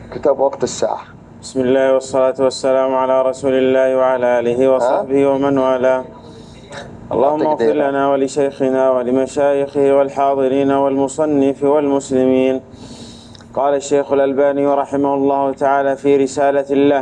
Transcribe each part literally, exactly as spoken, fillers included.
كتاب وقت الساعة. بسم الله والصلاة والسلام على رسول الله وعلى آله وصحبه ومن والاه. اللهم اغفر لنا ولشيخنا ولمشايخه والحاضرين والمصنف والمسلمين. قال الشيخ الألباني رحمه الله تعالى في رسالة له: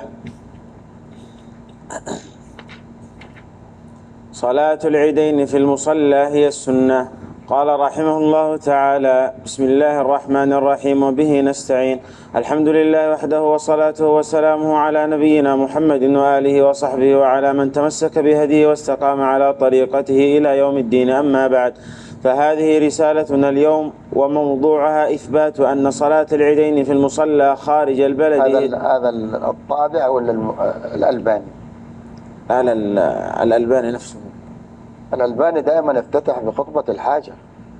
صلاة العيدين في المصلى هي السنة. قال رحمه الله تعالى: بسم الله الرحمن الرحيم وبه نستعين. الحمد لله وحده وصلاته وسلامه على نبينا محمد وآله وصحبه وعلى من تمسك بهديه واستقام على طريقته إلى يوم الدين. أما بعد، فهذه رسالتنا اليوم وموضوعها إثبات أن صلاة العيدين في المصلى خارج البلد. هذا هذا الطابع ولا الألباني؟ هذا الألباني نفسه. الألباني دائما افتتح بخطبة الحاجة.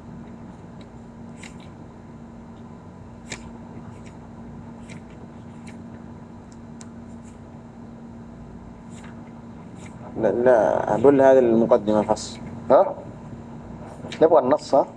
لا لا أقول هذه المقدمة فصل. ها؟ نبغى النص. ها؟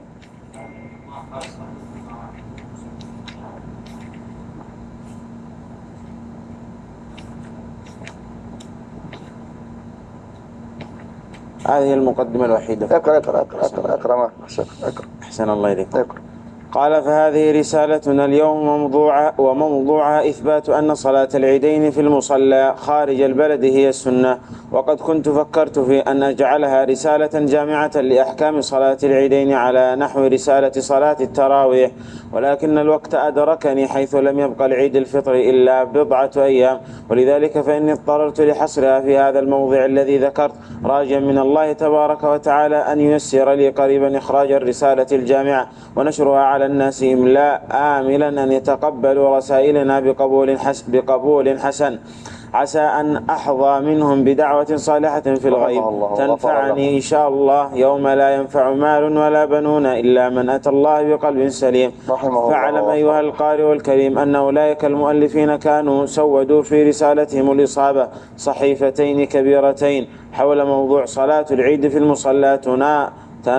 هذه المقدمة الوحيدة. اقرأ اقرأ اقرأ اقرأ اقرأ ما اقرأ. أحسن الله إليك. اقرأ. قال: فهذه رسالتنا اليوم وموضوعها, وموضوعها إثبات أن صلاة العيدين في المصلى خارج البلد هي السنة. وقد كنت فكرت في أن أجعلها رسالة جامعة لأحكام صلاة العيدين على نحو رسالة صلاة التراويح، ولكن الوقت أدركني حيث لم يبقى العيد الفطر إلا بضعة أيام، ولذلك فإني اضطررت لحصرها في هذا الموضع الذي ذكرت، راجيا من الله تبارك وتعالى أن ييسر لي قريبا إخراج الرسالة الجامعة ونشرها على الناس إملاء، آملا أن يتقبلوا رسائلنا بقبول حسن, بقبول حسن عسى أن أحظى منهم بدعوة صالحة في الغيب تنفعني إن شاء الله يوم لا ينفع مال ولا بنون إلا من أتى الله بقلب سليم. فاعلم أيها القارئ الكريم أن أولئك المؤلفين كانوا سودوا في رسالتهم الإصابة صحيفتين كبيرتين حول موضوع صلاة العيد في المصلى تنا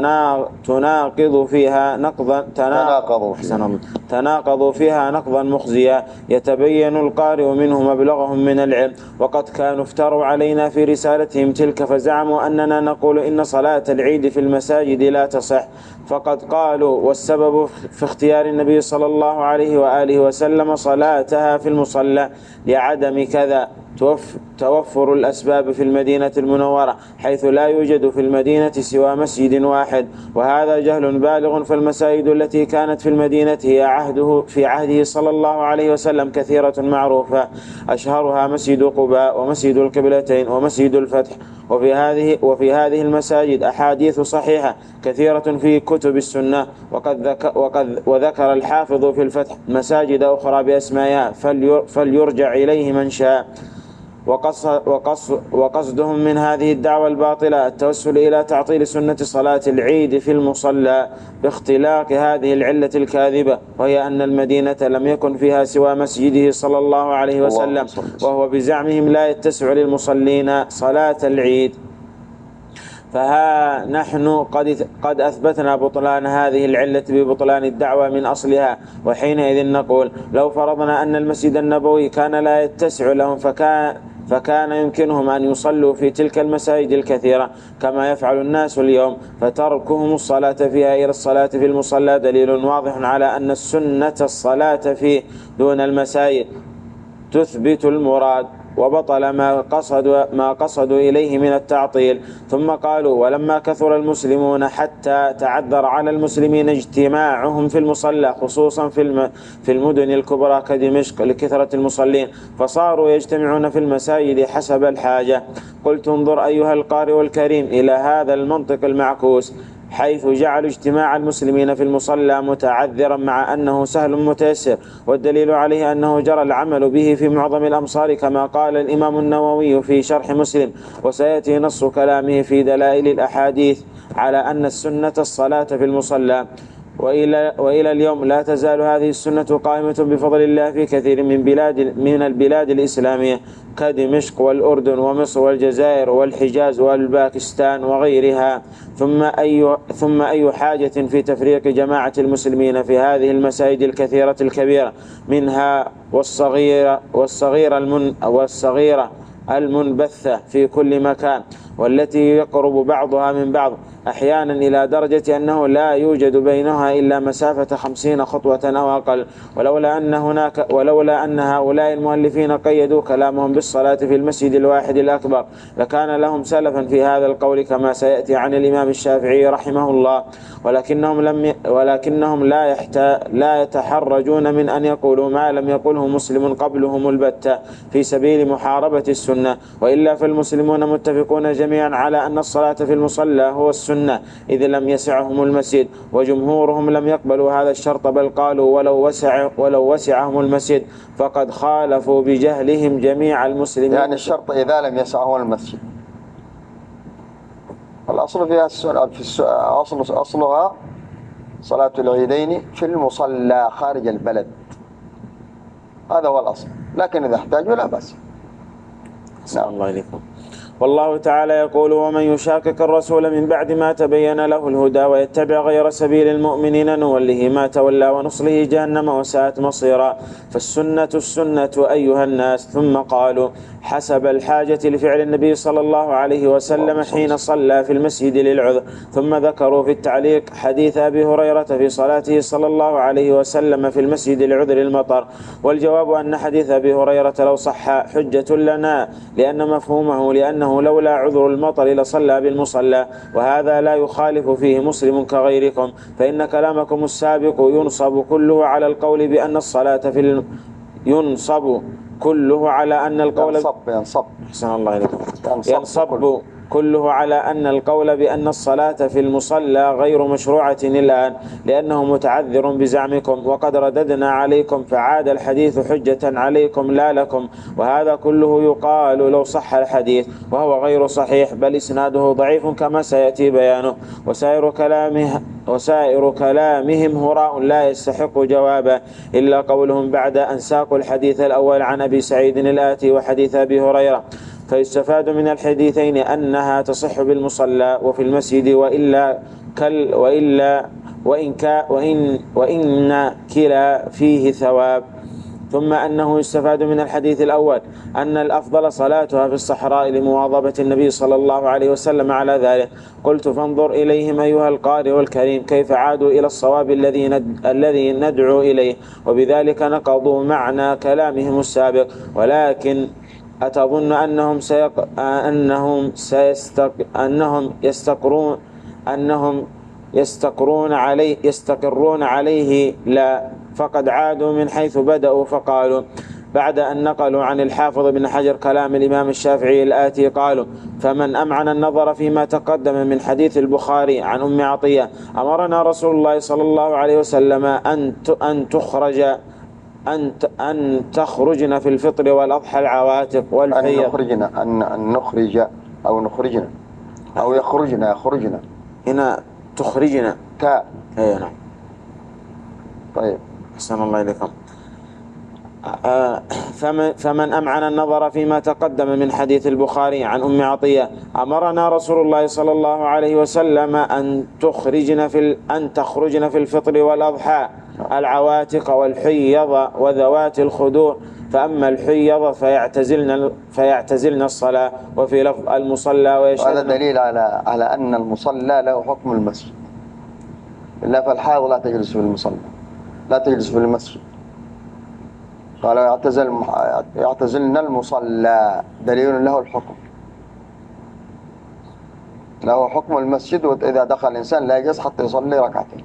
تناقض فيها نقضا تناقضوا فيها, تناقضوا فيها نقضا مخزيا يتبين القارئ منه مبلغهم من العلم. وقد كانوا افتروا علينا في رسالتهم تلك فزعموا أننا نقول إن صلاة العيد في المساجد لا تصح، فقد قالوا والسبب في اختيار النبي صلى الله عليه وآله وسلم صلاتها في المصلى لعدم كذا توفر الأسباب في المدينة المنورة، حيث لا يوجد في المدينة سوى مسجد واحد، وهذا جهل بالغ. فالمساجد التي كانت في المدينة هي عهده في عهده صلى الله عليه وسلم كثيرة معروفة، أشهرها مسجد قباء ومسجد القبلتين ومسجد الفتح. وفي هذه وفي هذه المساجد أحاديث صحيحة كثيرة في كتب السنة. وقد ذكر وقد وذكر الحافظ في الفتح مساجد أخرى بأسمائها فليرجع إليه من شاء. وقصدهم من هذه الدعوة الباطلة التوسل إلى تعطيل سنة صلاة العيد في المصلى باختلاق هذه العلة الكاذبة، وهي أن المدينة لم يكن فيها سوى مسجده صلى الله عليه وسلم، وهو بزعمهم لا يتسع للمصلين صلاة العيد. فها نحن قد قد أثبتنا بطلان هذه العلة ببطلان الدعوة من أصلها، وحينئذ نقول لو فرضنا أن المسجد النبوي كان لا يتسع لهم فكان فكان يمكنهم أن يصلوا في تلك المساجد الكثيرة كما يفعل الناس اليوم، فتركهم الصلاة فيها إلى الصلاة في المصلى دليل واضح على أن السنة الصلاة فيه دون المساجد تثبت المراد، وبطل ما قصدوا ما قصدوا إليه من التعطيل. ثم قالوا ولما كثر المسلمون حتى تعذر على المسلمين اجتماعهم في المصلى خصوصا في في المدن الكبرى كدمشق لكثرة المصلين، فصاروا يجتمعون في المساجد حسب الحاجة. قلت انظر أيها القارئ الكريم إلى هذا المنطق المعكوس، حيث جعلوا اجتماع المسلمين في المصلى متعذرا مع أنه سهل متيسر، والدليل عليه أنه جرى العمل به في معظم الأمصار كما قال الإمام النووي في شرح مسلم، وسيأتي نص كلامه في دلائل الأحاديث على أن السنة الصلاة في المصلى. وإلى, وإلى اليوم لا تزال هذه السنة قائمة بفضل الله في كثير من بلاد من البلاد الإسلامية كدمشق والأردن ومصر والجزائر والحجاز والباكستان وغيرها. ثم أي, ثم أي حاجة في تفريق جماعة المسلمين في هذه المساجد الكثيرة الكبيرة منها والصغيرة, والصغيرة, المن والصغيرة المنبثة في كل مكان، والتي يقرب بعضها من بعض أحيانا إلى درجة أنه لا يوجد بينها إلا مسافة خمسين خطوة أو أقل. ولولا أن هناك ولولا أن هؤلاء المؤلفين قيدوا كلامهم بالصلاة في المسجد الواحد الأكبر لكان لهم سلفا في هذا القول كما سيأتي عن الإمام الشافعي رحمه الله، ولكنهم لم ي... ولكنهم لا يحت... لا يتحرجون من أن يقولوا ما لم يقله مسلم قبلهم البتة في سبيل محاربة السنة. وإلا فالمسلمون متفقون جميعا على أن الصلاة في المصلى هو السنة إذ لم يسعهم المسجد، وجمهورهم لم يقبلوا هذا الشرط بل قالوا ولو وسع ولو وسعهم المسجد فقد خالفوا بجهلهم جميع المسلمين. يعني الشرط إذا لم يسعهم المسجد. الأصل فيها في أصل أصلها صلاة العيدين في المصلى خارج البلد، هذا هو الأصل، لكن إذا احتاجوا لا بأس. نعم. الله عليكم. والله تعالى يقول ومن يشاقق الرسول من بعد ما تبين له الهدى ويتبع غير سبيل المؤمنين نوله ما تولى ونصله جهنم وساءت مصيرا. فالسنة السنة أيها الناس. ثم قالوا حسب الحاجة لفعل النبي صلى الله عليه وسلم حين صلى في المسجد للعذر. ثم ذكروا في التعليق حديث أبي هريرة في صلاته صلى الله عليه وسلم في المسجد لعذر المطر. والجواب أن حديث أبي هريرة لو صح حجة لنا لأن مفهومه لأنه لولا عذر المطر لصلى بالمصلى، وهذا لا يخالف فيه مسلم كغيركم، فإن كلامكم السابق ينصب كله على القول بأن الصلاة في الم... ينصب كله على أن القول ينصب ينصب أحسن الله إليكم ينصب, ينصب كله على أن القول بأن الصلاة في المصلى غير مشروعة الآن لأنه متعذر بزعمكم، وقد رددنا عليكم فعاد الحديث حجة عليكم لا لكم. وهذا كله يقال لو صح الحديث، وهو غير صحيح بل إسناده ضعيف كما سيأتي بيانه. وسائر كلامه وسائر كلامهم هراء لا يستحق جوابا إلا قولهم بعد أن ساقوا الحديث الأول عن أبي سعيد الآتي وحديث أبي هريرة. فيستفاد من الحديثين أنها تصح بالمصلى وفي المسجد وإلا كل وإلا وإن كا وإن وإن كلا فيه ثواب. ثم أنه يستفاد من الحديث الأول أن الأفضل صلاتها في الصحراء لمواظبة النبي صلى الله عليه وسلم على ذلك. قلت فانظر إليهم أيها القارئ الكريم كيف عادوا إلى الصواب الذي ند... الذي ندعو إليه، وبذلك نقضوا معنى كلامهم السابق. ولكن أتظن أنهم سيق... أنهم سيستق... أنهم يستقرون أنهم يستقرون عليه يستقرون عليه؟ لا، فقد عادوا من حيث بدأوا فقالوا بعد أن نقلوا عن الحافظ بن حجر كلام الإمام الشافعي الآتي قالوا فمن أمعن النظر فيما تقدم من حديث البخاري عن أم عطية أمرنا رسول الله صلى الله عليه وسلم أن أن تخرج أن أن تخرجن في الفطر والأضحى العواتق والحيض. أن نخرجنا أن أن نخرج أو نخرجنا أو يخرجنا يخرجنا هنا تخرجنا تاء. أي نعم. طيب أحسن الله إليكم. فمن, فمن أمعن النظر فيما تقدم من حديث البخاري عن أم عطية أمرنا رسول الله صلى الله عليه وسلم أن تخرجن في أن تخرجن في الفطر والأضحى العواتق والحيض وذوات الخدور، فأما الحيض فيعتزلن فيعتزلن الصلاة، وفي لفظ المصلى ويشهدن. هذا دليل على على أن المصلى له حكم المسجد، إلا فالحائض لا تجلس في المصلى لا تجلس في المسجد. قالوا يعتزل يعتزلن المصلى دليل له الحكم، له حكم المسجد، وإذا دخل الإنسان لا يجلس حتى يصلي ركعتين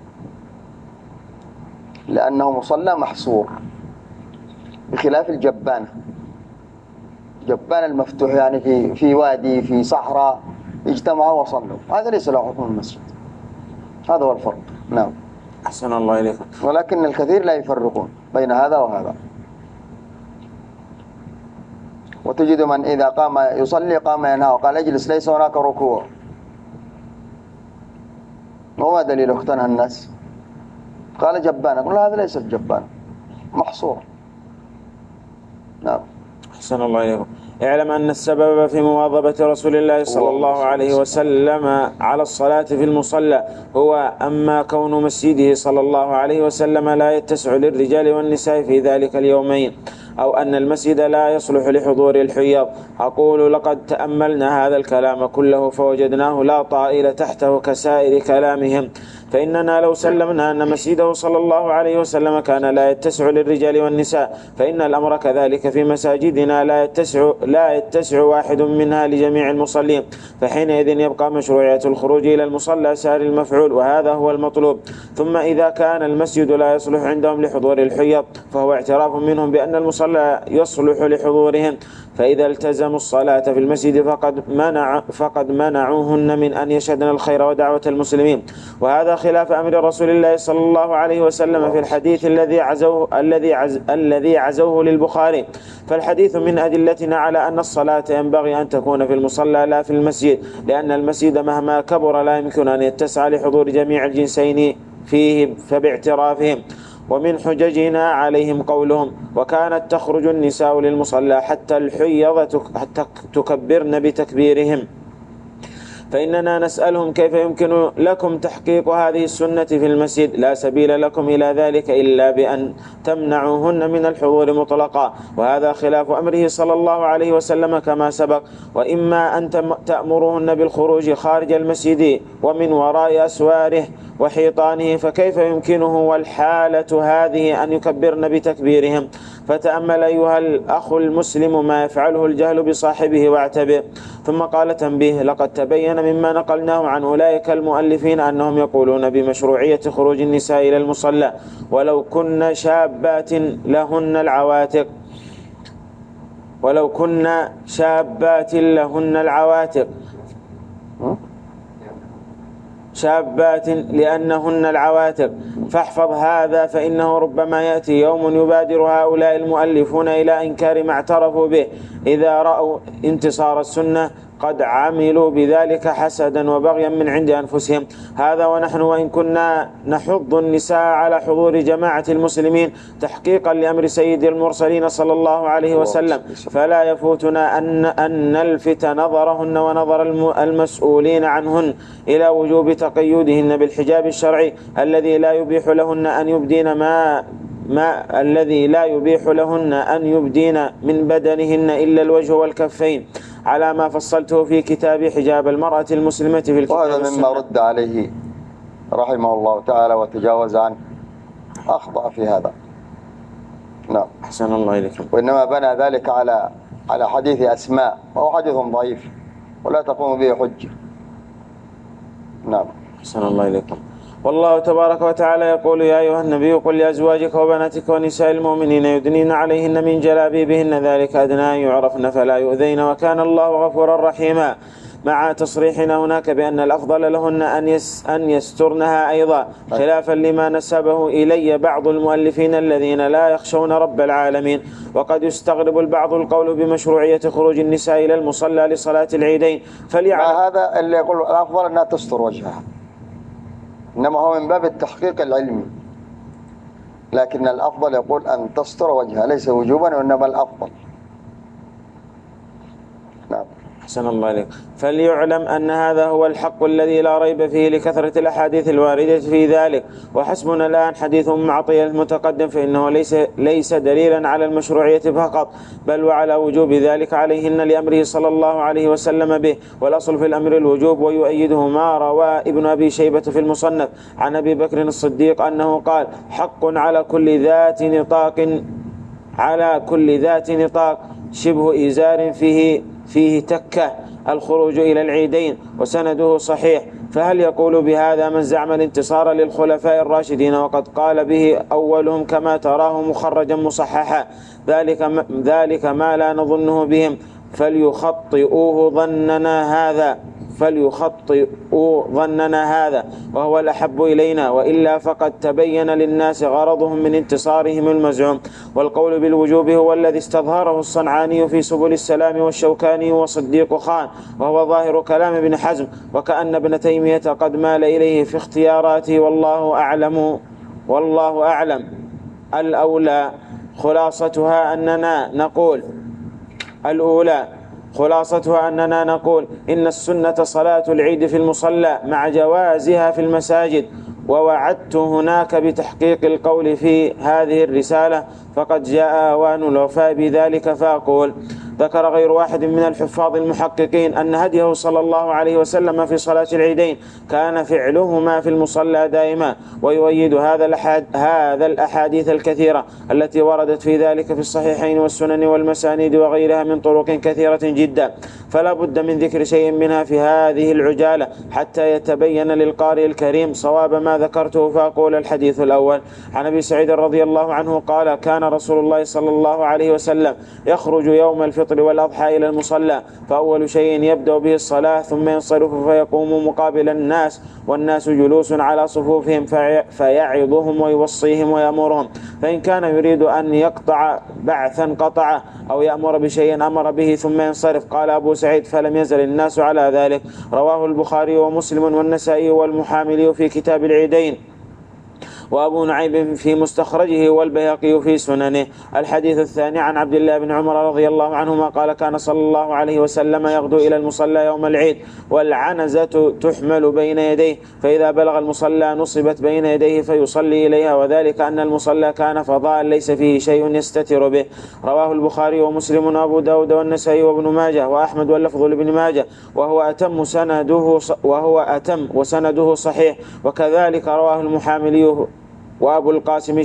لأنه مصلى محصور، بخلاف الجبانة. جبان المفتوح يعني في في وادي في صحراء اجتمعوا وصلوا، هذا ليس له حكم المسجد، هذا هو الفرق. نعم. أحسن الله إليكم. ولكن الكثير لا يفرقون بين هذا وهذا، وتجد من إذا قام يصلي قام ينهى وقال اجلس ليس هناك ركوع. وما دليل اختنها الناس؟ قال جبانة، قلنا هذا ليس الجبان، محصور. نعم. أحسن الله إليكم. اعلم أن السبب في مواظبة رسول الله صلى الله عليه وسلم على الصلاة في المصلى هو أما كون مسجده صلى الله عليه وسلم لا يتسع للرجال والنساء في ذلك اليومين، أو أن المسجد لا يصلح لحضور الحيض. أقول لقد تأملنا هذا الكلام كله فوجدناه لا طائل تحته كسائر كلامهم، فإننا لو سلمنا أن مسجده صلى الله عليه وسلم كان لا يتسع للرجال والنساء فإن الأمر كذلك في مساجدنا لا يتسع, لا يتسع واحد منها لجميع المصلين، فحينئذ يبقى مشروعية الخروج إلى المصلى سار المفعول، وهذا هو المطلوب. ثم إذا كان المسجد لا يصلح عندهم لحضور الحيض فهو اعتراف منهم بأن المصلى يصلح لحضورهم، فإذا التزموا الصلاة في المسجد فقد منع فقد منعوهن من أن يشهدن الخير ودعوة المسلمين، وهذا خلاف أمر رسول الله صلى الله عليه وسلم في الحديث الذي عزوه الذي عز الذي عزوه للبخاري. فالحديث من أدلتنا على أن الصلاة ينبغي أن تكون في المصلى لا في المسجد، لأن المسجد مهما كبر لا يمكن أن يتسع لحضور جميع الجنسين فيه فباعترافهم. ومن حججنا عليهم قولهم وكانت تخرج النساء للمصلى حتى الحيض تكبرن بتكبيرهم، فإننا نسألهم كيف يمكن لكم تحقيق هذه السنة في المسجد؟ لا سبيل لكم إلى ذلك إلا بأن تمنعوهن من الحضور مطلقا، وهذا خلاف أمره صلى الله عليه وسلم كما سبق. وإما أن تأمرهن بالخروج خارج المسجد ومن وراء أسواره وحيطانه، فكيف يمكنه والحالة هذه أن يكبرن بتكبيرهم؟ فتأمل أيها الأخ المسلم ما يفعله الجهل بصاحبه واعتبر. ثم قال تنبيه: لقد تبين مما نقلناه عن أولئك المؤلفين أنهم يقولون بمشروعية خروج النساء إلى المصلى ولو كن شابات لهن العواتق ولو كن شابات لهن العواتق شابات لأنهن العواتق، فاحفظ هذا فإنه ربما يأتي يوم يبادر هؤلاء المؤلفون إلى إنكار ما اعترفوا به إذا رأوا انتصار السنة قد عملوا بذلك حسدا وبغيا من عند أنفسهم. هذا ونحن وإن كنا نحض النساء على حضور جماعة المسلمين تحقيقا لأمر سيد المرسلين صلى الله عليه وسلم، فلا يفوتنا أن, أن نلفت نظرهن ونظر المسؤولين عنهن إلى وجوب تقيدهن بالحجاب الشرعي الذي لا يبيح لهن أن يبدين ما ما الذي لا يبيح لهن أن يبدين من بدنهن إلا الوجه والكفين، على ما فصلته في كتاب حجاب المرأة المسلمة في الكتاب وهذا والسنة. مما رد عليه رحمه الله تعالى وتجاوز عنه، أخطأ في هذا. نعم. أحسن الله إليكم. وإنما بنى ذلك على على حديث أسماء وهو حديث ضعيف ولا تقوم به حجة. نعم. أحسن الله إليكم. والله تبارك وتعالى يقول: يا أيها النبي قل لأزواجك وبناتك ونساء المؤمنين يدنين عليهن من جلابيبهن ذلك أدنى أن يعرفن فلا يؤذين وكان الله غفورا رحيما، مع تصريحنا هناك بأن الأفضل لهن أن يس أن يسترنها أيضا، خلافا لما نسبه إلي بعض المؤلفين الذين لا يخشون رب العالمين. وقد يستغرب البعض القول بمشروعية خروج النساء إلى المصلى لصلاة العيدين، فليعلم هذا اللي يقول الأفضل أنها تستر وجهها، إنما هو من باب التحقيق العلمي، لكن الأفضل يقول أن تستر وجهها ليس وجوبا وإنما الأفضل. نعم. أحسن الله إليك. فليعلم أن هذا هو الحق الذي لا ريب فيه لكثرة الأحاديث الواردة في ذلك. وحسبنا الآن حديث أم عطية المتقدم فإنه ليس ليس دليلا على المشروعية فقط، بل وعلى وجوب ذلك عليهن لأمره صلى الله عليه وسلم به، والأصل في الأمر الوجوب، ويؤيده ما روى ابن أبي شيبة في المصنف عن أبي بكر الصديق أنه قال: حق على كل ذات نطاق على كل ذات نطاق شبه إزار فيه فيه تكة الخروج إلى العيدين، وسنده صحيح. فهل يقول بهذا من زعم الانتصار للخلفاء الراشدين وقد قال به أولهم كما تراه مخرجا مصححا؟ ذلك ذلك ما لا نظنه بهم، فليخطئوه ظننا هذا فليخطئوا ظننا هذا وهو الأحب إلينا، وإلا فقد تبين للناس غرضهم من انتصارهم المزعوم. والقول بالوجوب هو الذي استظهره الصنعاني في سبل السلام والشوكاني وصديق خان، وهو ظاهر كلام ابن حزم، وكأن ابن تيمية قد مال إليه في اختياراته، والله أعلم والله أعلم. الأولى خلاصتها أننا نقول الأولى خلاصتها أننا نقول إن السنة صلاة العيد في المصلى مع جوازها في المساجد. ووعدت هناك بتحقيق القول في هذه الرسالة، فقد جاء أوان الوفاء بذلك فأقول: ذكر غير واحد من الحفاظ المحققين أن هديه صلى الله عليه وسلم في صلاة العيدين كان فعلهما في المصلى دائما، ويؤيد هذا الأحاد هذا الأحاديث الكثيرة التي وردت في ذلك في الصحيحين والسنن والمسانيد وغيرها من طرق كثيرة جدا، فلا بد من ذكر شيء منها في هذه العجالة حتى يتبين للقارئ الكريم صواب ما ذكرته. فأقول: الحديث الأول عن أبي سعيد رضي الله عنه قال: كان رسول الله صلى الله عليه وسلم يخرج يوم الفطر والأضحى إلى المصلى، فأول شيء يبدأ به الصلاة، ثم ينصرف فيقوم مقابل الناس والناس جلوس على صفوفهم فيعظهم ويوصيهم ويأمرهم، فإن كان يريد أن يقطع بعثا قطعه أو يأمر بشيء أمر به ثم ينصرف. قال أبو سعيد: فلم يزل الناس على ذلك. رواه البخاري ومسلم والنسائي والمحاملي في كتاب العيدين، وأبو نعيم في مستخرجه، والبيهقي في سننه. الحديث الثاني عن عبد الله بن عمر رضي الله عنهما قال: كان صلى الله عليه وسلم يغدو إلى المصلى يوم العيد والعنزة تحمل بين يديه، فإذا بلغ المصلى نصبت بين يديه فيصلي إليها، وذلك أن المصلى كان فضاء ليس فيه شيء يستتر به. رواه البخاري ومسلم وأبو داود والنسائي وابن ماجه وأحمد، واللفظ لابن ماجه، وهو أتم سنده وهو أتم وسنده صحيح. وكذلك رواه المحاملي وأبو القاسم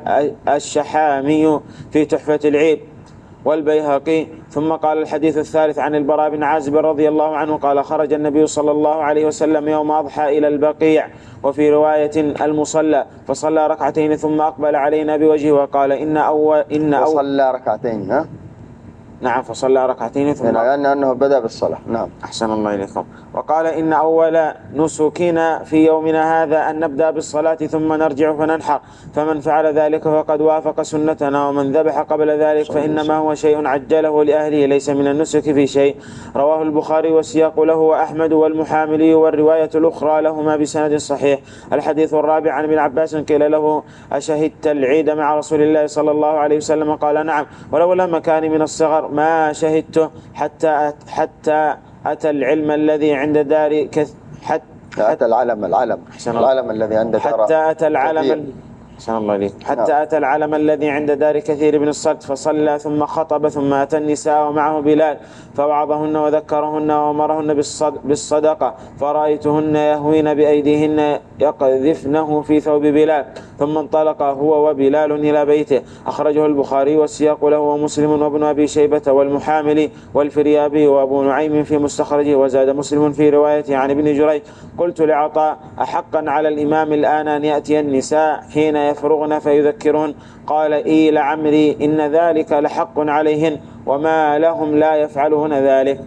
الشحامي في تحفة العيد والبيهقي. ثم قال: الحديث الثالث عن البراء بن عازب رضي الله عنه قال: خرج النبي صلى الله عليه وسلم يوم أضحى إلى البقيع، وفي رواية المصلى، فصلى ركعتين ثم أقبل علينا بوجهه وقال: إن أول إن أول صلى ركعتين. ها نعم فصلى ركعتين ثم يعني أنه بدأ بالصلاة. نعم أحسن الله إليكم. وقال: إن أول نسكنا في يومنا هذا أن نبدأ بالصلاة ثم نرجع فننحر، فمن فعل ذلك فقد وافق سنتنا، ومن ذبح قبل ذلك فإنما هو شيء عجله لأهله ليس من النسك في شيء. رواه البخاري والسياق له وأحمد والمحاملي، والرواية الأخرى لهما بسند صحيح. الحديث الرابع عن ابن عباس قيل له: أشهدت العيد مع رسول الله صلى الله عليه وسلم؟ قال: نعم، ولولا مكاني من الصغر ما شهدته حتى حتى أتى العلم الذي عند دار كث حتى أتى العلم العلم العلم الذي عند دار حتى أتى العلم أحسن الله إليك حتى نعم. أتى العلم الذي عند دار كثير بن الصلت فصلى ثم خطب، ثم أتى النساء ومعه بلال فوعظهن وذكرهن وأمرهن بالصدقة، فرأيتهن يهوين بأيديهن يقذفنه في ثوب بلال، ثم انطلق هو وبلال إلى بيته. أخرجه البخاري والسياق له ومسلم وابن أبي شيبة والمحاملي والفريابي وأبو نعيم في مستخرجه. وزاد مسلم في روايته عن ابن جريج: قلت لعطاء: أحقا على الإمام الآن أن يأتي النساء حين يفرغن فيذكرهن؟ قال: إي لعمري إن ذلك لحق عليهن، وما لهم لا يفعلون ذلك.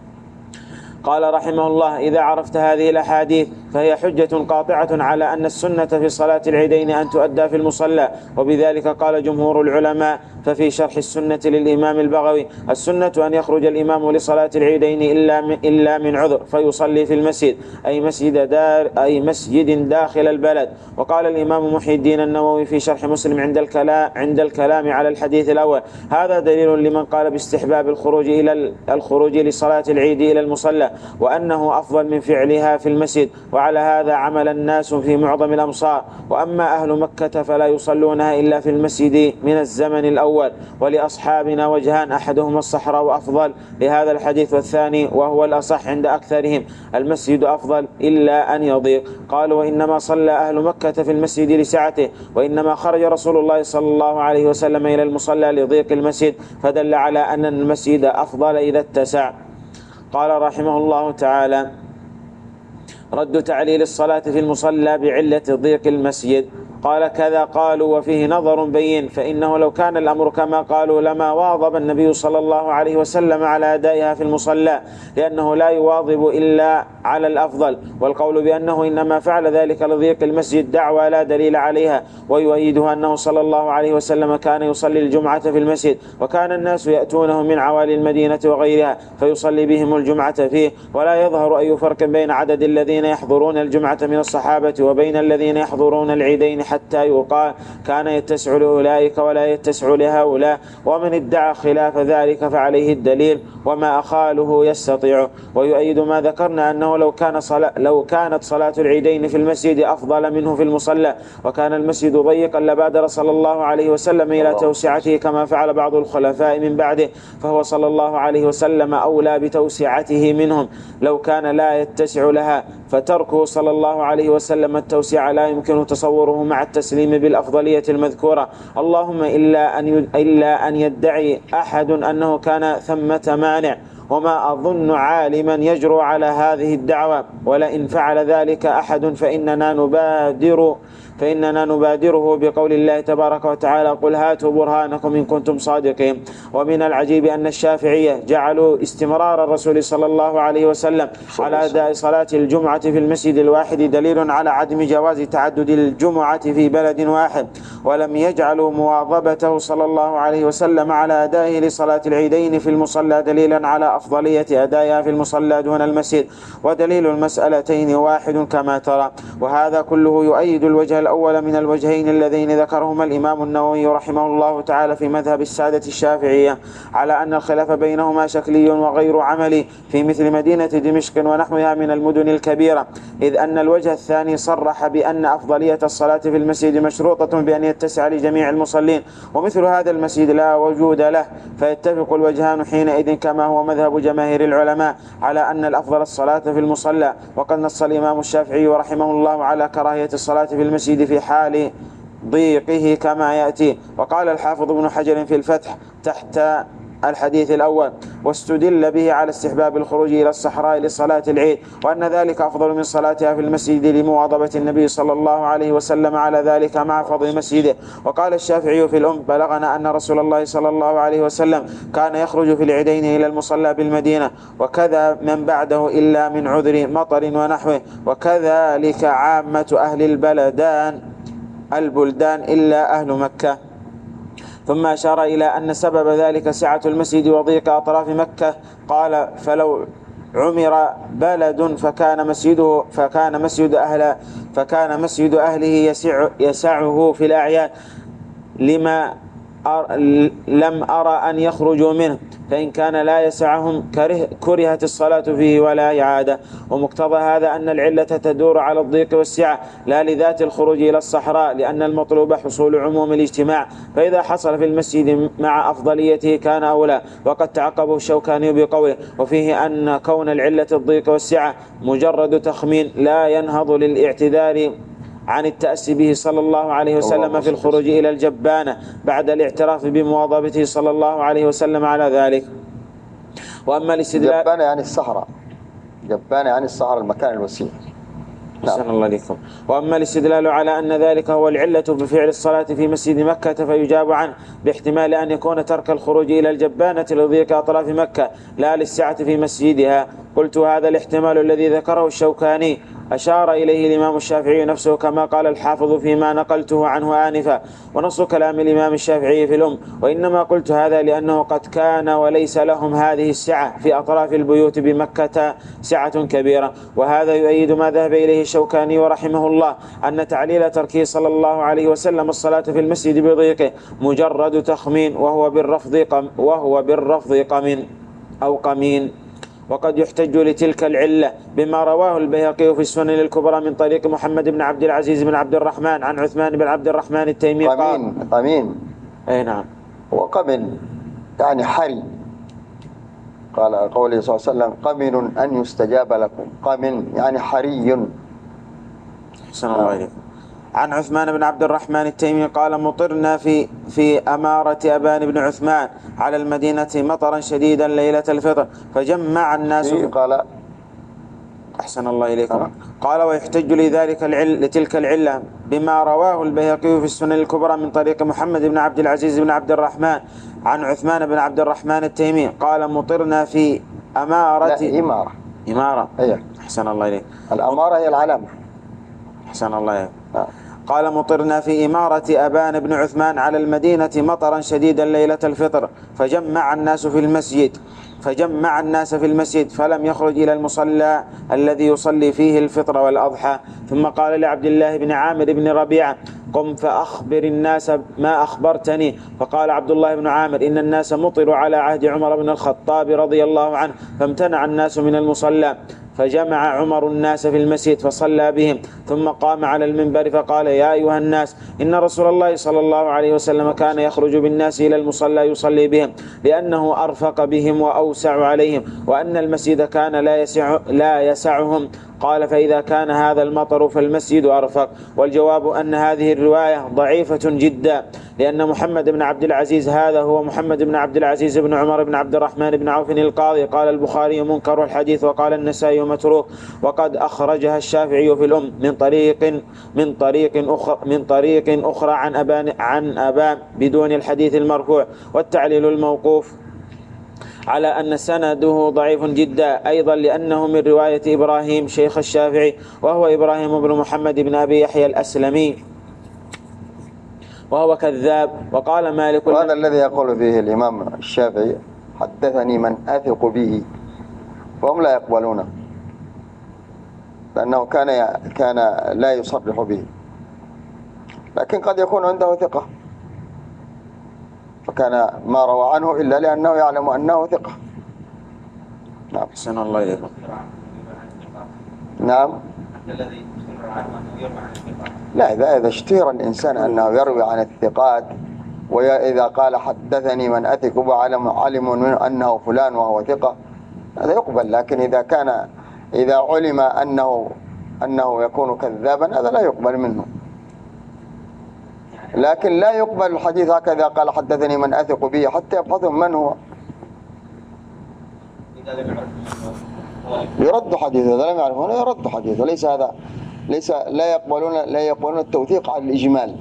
قال رحمه الله: إذا عرفت هذه الأحاديث فهي حجة قاطعة على أن السنة في صلاة العيدين أن تؤدى في المصلى، وبذلك قال جمهور العلماء. ففي شرح السنة للإمام البغوي: السنة أن يخرج الإمام لصلاة العيدين إلا من, إلا من عذر فيصلي في المسجد، أي مسجد دار أي مسجد داخل البلد. وقال الإمام محي الدين النووي في شرح مسلم عند الكلام عند الكلام على الحديث الأول: هذا دليل لمن قال باستحباب الخروج إلى الخروج لصلاة العيد إلى المصلى، وأنه أفضل من فعلها في المسجد، وعلى هذا عمل الناس في معظم الأمصار. وأما أهل مكة فلا يصلونها إلا في المسجد من الزمن الأول. ولأصحابنا وجهان: أحدهما الصحراء أفضل لهذا الحديث، والثاني وهو الأصح عند أكثرهم المسجد أفضل إلا أن يضيق. قالوا: وإنما صلى أهل مكة في المسجد لسعته، وإنما خرج رسول الله صلى الله عليه وسلم إلى المصلى لضيق المسجد، فدل على أن المسجد أفضل إذا اتسع. قال رحمه الله تعالى: رد تعليل الصلاة في المصلى بعلة ضيق المسجد. قال: كذا قالوا، وفيه نظر بين، فإنه لو كان الأمر كما قالوا لما واظب النبي صلى الله عليه وسلم على أدائها في المصلى، لأنه لا يواظب إلا على الأفضل. والقول بأنه إنما فعل ذلك لضيق المسجد دعوى لا دليل عليها، ويؤيدها أنه صلى الله عليه وسلم كان يصلي الجمعة في المسجد، وكان الناس يأتونه من عوالي المدينة وغيرها فيصلي بهم الجمعة فيه، ولا يظهر أي فرق بين عدد الذين يحضرون الجمعة من الصحابة وبين الذين يحضرون العيدين حتى يقال كان يتسع لأولئك ولا يتسع لهؤلاء، ومن ادعى خلاف ذلك فعليه الدليل وما أخاله يستطيع. ويؤيد ما ذكرنا أنه لو كان صلاة لو كانت صلاة العيدين في المسجد أفضل منه في المصلى وكان المسجد ضيقا لبادر صلى الله عليه وسلم إلى توسعته كما فعل بعض الخلفاء من بعده، فهو صلى الله عليه وسلم أولى بتوسعته منهم لو كان لا يتسع لها، فتركه صلى الله عليه وسلم التوسع لا يمكن تصوره مع التسليم بالأفضلية المذكورة، اللهم إلا أن إلا أن يدعي أحد أنه كان ثمة مانع، وما أظن عالما يجرؤ على هذه الدعوة، ولئن فعل ذلك أحد فإننا نبادر فإننا نبادره بقول الله تبارك وتعالى قل هاتوا برهانكم إن كنتم صادقين. ومن العجيب أن الشافعية جعلوا استمرار الرسول صلى الله عليه وسلم على أداء صلاة الجمعة في المسجد الواحد دليل على عدم جواز تعدد الجمعة في بلد واحد، ولم يجعلوا مواظبته صلى الله عليه وسلم على أدائه لصلاة العيدين في المصلى دليلا على أفضلية أدائها في المصلى دون المسجد، ودليل المسألتين واحد كما ترى. وهذا كله يؤيد الوجه الأول من الوجهين اللذين ذكرهما الإمام النووي رحمه الله تعالى في مذهب السادة الشافعية على أن الخلاف بينهما شكلي وغير عملي في مثل مدينة دمشق ونحوها من المدن الكبيرة، إذ أن الوجه الثاني صرح بأن أفضلية الصلاة في المسجد مشروطة بأن يتسع لجميع المصلين، ومثل هذا المسجد لا وجود له، فيتفق الوجهان حينئذ كما هو مذهب جماهير العلماء على أن الأفضل الصلاة في المصلى. وقد نص الإمام الشافعي رحمه الله على كراهية الصلاة في المسجد في حال ضيقه كما يأتي. وقال الحافظ ابن حجر في الفتح تحت الحديث الأول واستدل به على استحباب الخروج إلى الصحراء لصلاة العيد، وأن ذلك أفضل من صلاتها في المسجد لمواظبة النبي صلى الله عليه وسلم على ذلك مع فضل مسجده. وقال الشافعي في الأم بلغنا أن رسول الله صلى الله عليه وسلم كان يخرج في العيدين إلى المصلى بالمدينة، وكذا من بعده إلا من عذر مطر ونحوه، وكذلك عامة أهل البلدان البلدان إلا أهل مكة. ثم أشار إلى أن سبب ذلك سعة المسجد وضيق أطراف مكة، قال فلو عمر بلد فكان مسجده فكان مسجد أهل فكان مسجد أهله يسع يسعه في الأعياد لما أر لم أرى أن يخرجوا منه، فإن كان لا يسعهم كره كرهت الصلاة فيه ولا إعادة. ومقتضى هذا أن العلة تدور على الضيق والسعة لا لذات الخروج إلى الصحراء، لأن المطلوب حصول عموم الاجتماع، فإذا حصل في المسجد مع أفضليته كان أولى. وقد تعقبه الشوكاني بقوله وفيه أن كون العلة الضيق والسعة مجرد تخمين لا ينهض للاعتذار عن التأسي به صلى الله عليه وسلم في الخروج إلى الجبانة بعد الاعتراف بمواظبته صلى الله عليه وسلم على ذلك. وأما الاستدلال جبانة يعني الصحراء، جبانة يعني الصحراء المكان الوسيع. نعم. الله عليكم. وأما الاستدلال على أن ذلك هو العلة بفعل الصلاة في مسجد مكة فيجاب عنه باحتمال أن يكون ترك الخروج إلى الجبانة لضيق أطراف مكة لا للسعة في مسجدها. قلت هذا الاحتمال الذي ذكره الشوكاني أشار إليه الإمام الشافعي نفسه كما قال الحافظ فيما نقلته عنه آنفا، ونص كلام الإمام الشافعي في الأم. وإنما قلت هذا لأنه قد كان وليس لهم هذه السعة في أطراف البيوت بمكة سعة كبيرة. وهذا يؤيد ما ذهب إليه الشوكاني ورحمه الله أن تعليل تركه صلى الله عليه وسلم الصلاة في المسجد بضيقه مجرد تخمين، وهو بالرفض قم وهو بالرفض قمين أو قمين. وقد يحتج لتلك العلة بما رواه البيهقي في السنن الكبرى من طريق محمد بن عبد العزيز بن عبد الرحمن عن عثمان بن عبد الرحمن التيمي قال قمين قمين أي نعم وقمن يعني حري، قال قوله صلى الله عليه وسلم قمن أن يستجاب لكم، قمن يعني حري. أحسن الله إليكم. عن عثمان بن عبد الرحمن التيمي قال مطرنا في في أمارة أبان بن عثمان على المدينة مطرا شديدا ليلة الفطر فجمع الناس قال أحسن الله إليكم. قال ويحتج لذلك العل لتلك العلة بما رواه البيهقي في السنن الكبرى من طريق محمد بن عبد العزيز بن عبد الرحمن عن عثمان بن عبد الرحمن التيمي قال مطرنا في أمارة لا إمارة إمارة أيه. أحسن الله إليك. الأمارة هي العلامة. أحسن الله إليك. قال مطرنا في إمارة أبان بن عثمان على المدينة مطرا شديدا ليلة الفطر فجمع الناس في المسجد فجمع الناس في المسجد فلم يخرج إلى المصلى الذي يصلي فيه الفطر والأضحى. ثم قال لعبد الله بن عامر بن ربيعة قم فأخبر الناس ما أخبرتني. فقال عبد الله بن عامر إن الناس مطروا على عهد عمر بن الخطاب رضي الله عنه فامتنع الناس من المصلى فجمع عمر الناس في المسجد فصلى بهم ثم قام على المنبر فقال يا أيها الناس إن رسول الله صلى الله عليه وسلم كان يخرج بالناس إلى المصلى يصلي بهم لأنه أرفق بهم وأوسع عليهم وأن المسجد كان لا يسع لا يسعهم. قال فإذا كان هذا المطر فالمسجد أرفق. والجواب أن هذه الرواية ضعيفة جدا لأن محمد بن عبد العزيز هذا هو محمد بن عبد العزيز بن عمر بن عبد الرحمن بن عوف القاضي. قال البخاري منكر الحديث وقال النسائي متروك وقد أخرجها الشافعي في الأم من طريق من طريق أخرى من طريق أخرى عن أبان عن أبان بدون الحديث المرفوع. والتعليل الموقوف على أن سنده ضعيف جدا أيضا لأنه من رواية إبراهيم شيخ الشافعي وهو إبراهيم بن محمد بن أبي يحيى الأسلمي وهو كذاب. وقال مالك وهذا الذي يقول فيه الإمام الشافعي حدثني من أثق به فهم لا يقبلونه لأنه كان كان لا يصرح به لكن قد يكون عنده ثقة فكان ما روى عنه إلا لأنه يعلم أنه ثقة. نعم. أحسن الله إليكم. نعم. لا إذا إذا اشتهر الإنسان أنه يروي عن الثقات وإذا قال حدثني من أثق وعلم علم منه أنه فلان وهو ثقة هذا يقبل. لكن إذا كان إذا علم أنه أنه يكون كذابا هذا لا يقبل منه. لكن لا يقبل الحديث هكذا قال حدثني من أثق به حتى يبحثوا من هو يرد حديثه. هذا لم يعرفونه يرد حديثه. ليس هذا ليس لا يقبلون لا يقبلون التوثيق على الإجمال.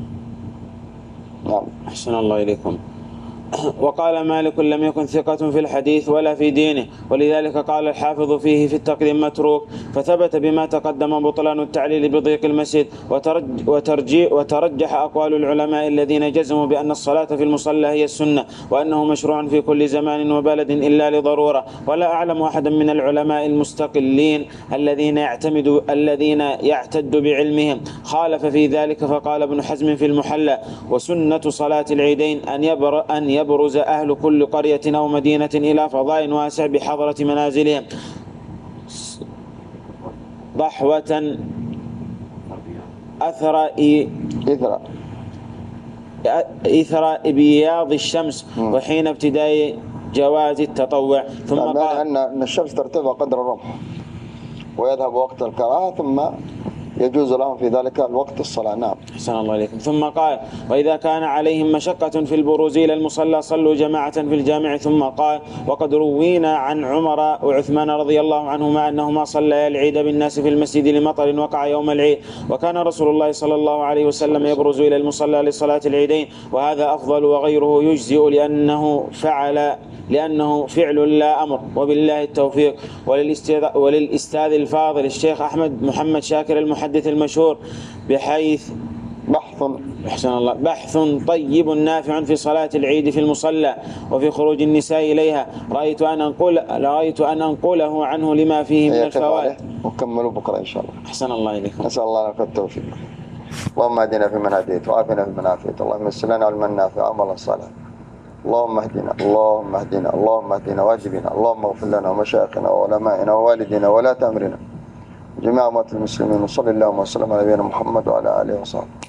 نعم. أحسن الله إليكم. وقال مالك لم يكن ثقة في الحديث ولا في دينه ولذلك قال الحافظ فيه في التقديم متروك. فثبت بما تقدم بطلان التعليل بضيق المسجد وترج وترجي وترجح أقوال العلماء الذين جزموا بأن الصلاة في المصلى هي السنة وأنه مشروع في كل زمان وبلد إلا لضرورة. ولا أعلم أحدا من العلماء المستقلين الذين يعتمد الذين يعتد بعلمهم خالف في ذلك. فقال ابن حزم في المحلى وسنة صلاة العيدين أن يبر أن يبرز أهل كل قرية أو مدينة إلى فضاء واسع بحضرة منازلهم ضحوة أثر إثر إثر بياض الشمس وحين ابتداء جواز التطوع. ثم قال أن الشمس ترتفع قدر الرمح ويذهب وقت الكراهة ثم يجوز لهم في ذلك الوقت الصلاة. نعم. أحسن الله عليكم. ثم قال وإذا كان عليهم مشقة في البروز إلى المصلى صلوا جماعة في الجامع. ثم قال وقد روينا عن عمر وعثمان رضي الله عنهما أنهما صليا العيد بالناس في المسجد لمطر وقع يوم العيد وكان رسول الله صلى الله عليه وسلم يبرز إلى المصلى لصلاة العيدين وهذا أفضل وغيره يجزئ لأنه فعل لأنه فعل لا أمر. وبالله التوفيق. وللأستاذ الفاضل الشيخ أحمد محمد شاكر المحدث المشهور بحيث بحث أحسن الله بحث طيب نافع في صلاة العيد في المصلى وفي خروج النساء إليها رأيت أن أنقل رأيت أن أنقله عنه لما فيه من الفوائد. وكملوا بكرة إن شاء الله. أحسن الله إليكم. نسأل الله لك التوفيق. اللهم اهدنا فيمن هديت وعافنا فيمن عافيت اللهم يسر لنا علما نافعا وعملا صالحا اللهم اهدنا اللهم اهدنا اللهم اهدنا واجبنا اللهم اغفر لنا ومشايخنا وعلمائنا ووالدينا ولا تأمرنا جميع أموات المسلمين وصلى اللهم وسلم على نبينا محمد وعلى آله وصحبه.